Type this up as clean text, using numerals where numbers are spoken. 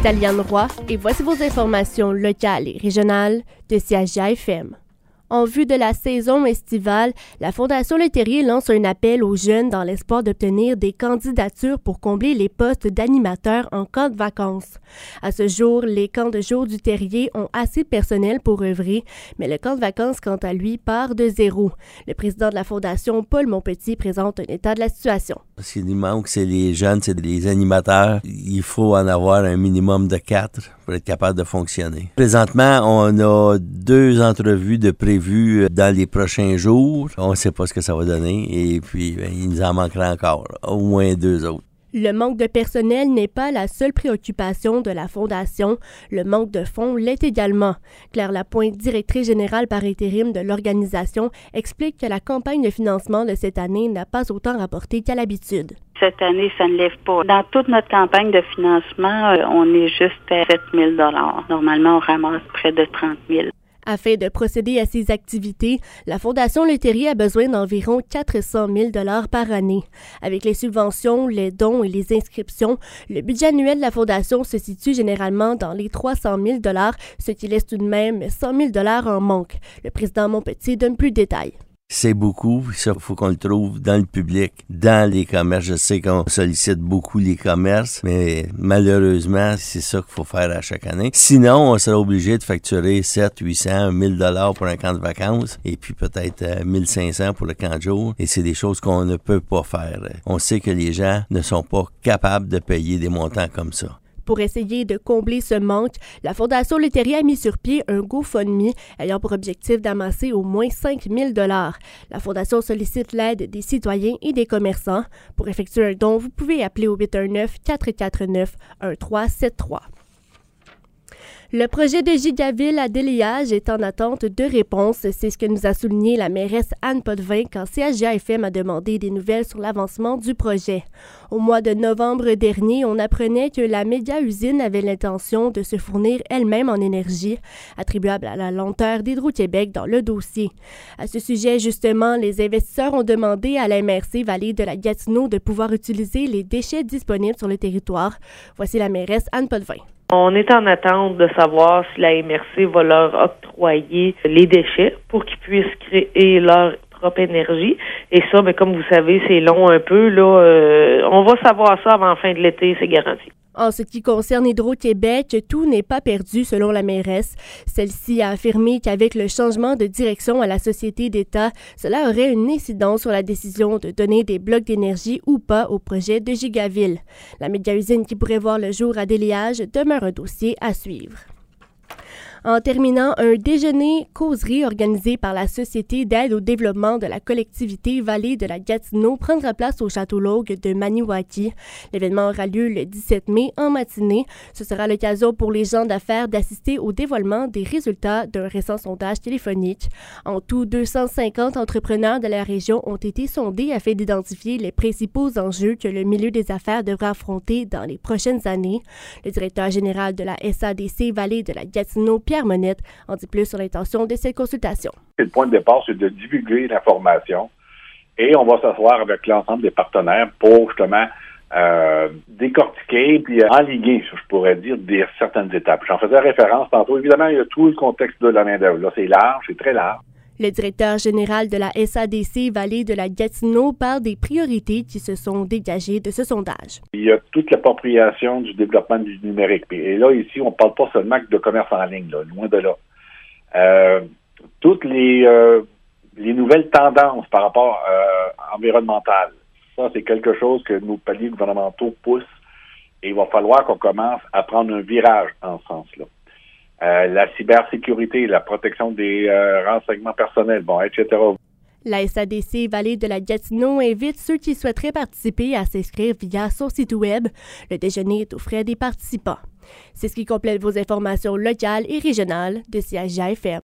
Aliane Roy et voici vos informations locales et régionales de CIJA FM. En vue de la saison estivale, la Fondation Leterrier lance un appel aux jeunes dans l'espoir d'obtenir des candidatures pour combler les postes d'animateurs en camp de vacances. À ce jour, les camps de jour du Terrier ont assez de personnel pour œuvrer, mais le camp de vacances, quant à lui, part de zéro. Le président de la Fondation, Paul Monpetit, présente un état de la situation. Ce qui nous manque, c'est les jeunes, c'est les animateurs. Il faut en avoir un minimum de 4 pour être capable de fonctionner. Présentement, on a 2 entrevues de prévues dans les prochains jours. On ne sait pas ce que ça va donner et puis il nous en manquera encore, au moins 2 autres. Le manque de personnel n'est pas la seule préoccupation de la Fondation. Le manque de fonds l'est également. Claire Lapointe, directrice générale par intérim de l'organisation, explique que la campagne de financement de cette année n'a pas autant rapporté qu'à l'habitude. Cette année, ça ne lève pas. Dans toute notre campagne de financement, on est juste à 7 000 $. Normalement, on ramasse près de 30 000 $. Afin de procéder à ces activités, la Fondation Leterrier a besoin d'environ 400 000 $ par année. Avec les subventions, les dons et les inscriptions, le budget annuel de la Fondation se situe généralement dans les 300 000 $, ce qui laisse tout de même 100 000 $ en manque. Le président Monpetit donne plus de détails. C'est beaucoup, ça, il faut qu'on le trouve dans le public, dans les commerces. Je sais qu'on sollicite beaucoup les commerces, mais malheureusement, c'est ça qu'il faut faire à chaque année. Sinon, on sera obligé de facturer 700, 800, 1000 $ pour un camp de vacances et puis peut-être 1500 pour le camp de jour. Et c'est des choses qu'on ne peut pas faire. On sait que les gens ne sont pas capables de payer des montants comme ça. Pour essayer de combler ce manque, la Fondation Leterrier a mis sur pied un GoFundMe ayant pour objectif d'amasser au moins 5 000 $. La Fondation sollicite l'aide des citoyens et des commerçants. Pour effectuer un don, vous pouvez appeler au 819-449-1373. Le projet de Gigaville à Déliage est en attente de réponse. C'est ce que nous a souligné la mairesse Anne Potvin quand CIJA FM a demandé des nouvelles sur l'avancement du projet. Au mois de novembre dernier, on apprenait que la méga-usine avait l'intention de se fournir elle-même en énergie, attribuable à la lenteur d'Hydro-Québec dans le dossier. À ce sujet, justement, les investisseurs ont demandé à la MRC Vallée de la Gatineau de pouvoir utiliser les déchets disponibles sur le territoire. Voici la mairesse Anne Potvin. On est en attente de savoir si la MRC va leur octroyer les déchets pour qu'ils puissent créer leur propre énergie. Et ça, comme vous savez, c'est long un peu. Là, on va savoir ça avant la fin de l'été, c'est garanti. En ce qui concerne Hydro-Québec, tout n'est pas perdu selon la mairesse. Celle-ci a affirmé qu'avec le changement de direction à la société d'État, cela aurait une incidence sur la décision de donner des blocs d'énergie ou pas au projet de Gigaville. La méga-usine qui pourrait voir le jour à Déliage demeure un dossier à suivre. En terminant, un déjeuner-causerie organisé par la Société d'aide au développement de la collectivité Vallée de la Gatineau prendra place au Château Logue de Maniwaki. L'événement aura lieu le 17 mai en matinée. Ce sera l'occasion pour les gens d'affaires d'assister au dévoilement des résultats d'un récent sondage téléphonique. En tout, 250 entrepreneurs de la région ont été sondés afin d'identifier les principaux enjeux que le milieu des affaires devra affronter dans les prochaines années. Le directeur général de la SADC Vallée de la Gatineau, Pierre Monette, en dit plus sur l'intention de cette consultation. Le point de départ, c'est de divulguer l'information et on va s'asseoir avec l'ensemble des partenaires pour justement décortiquer puis enligner, je pourrais dire, certaines étapes. J'en faisais référence tantôt. Évidemment, il y a tout le contexte de la main-d'œuvre. Là, c'est large, c'est très large. Le directeur général de la SADC Vallée de la Gatineau parle des priorités qui se sont dégagées de ce sondage. Il y a toute l'appropriation du développement du numérique. Et là, ici, on ne parle pas seulement de commerce en ligne, là, loin de là. Toutes les nouvelles tendances par rapport environnementales, ça, c'est quelque chose que nos paliers gouvernementaux poussent et il va falloir qu'on commence à prendre un virage en ce sens-là. La cybersécurité, la protection des renseignements personnels, etc. La SADC Vallée de la Gatineau invite ceux qui souhaiteraient participer à s'inscrire via son site web. Le déjeuner est aux frais des participants. C'est ce qui complète vos informations locales et régionales de CIJA FM.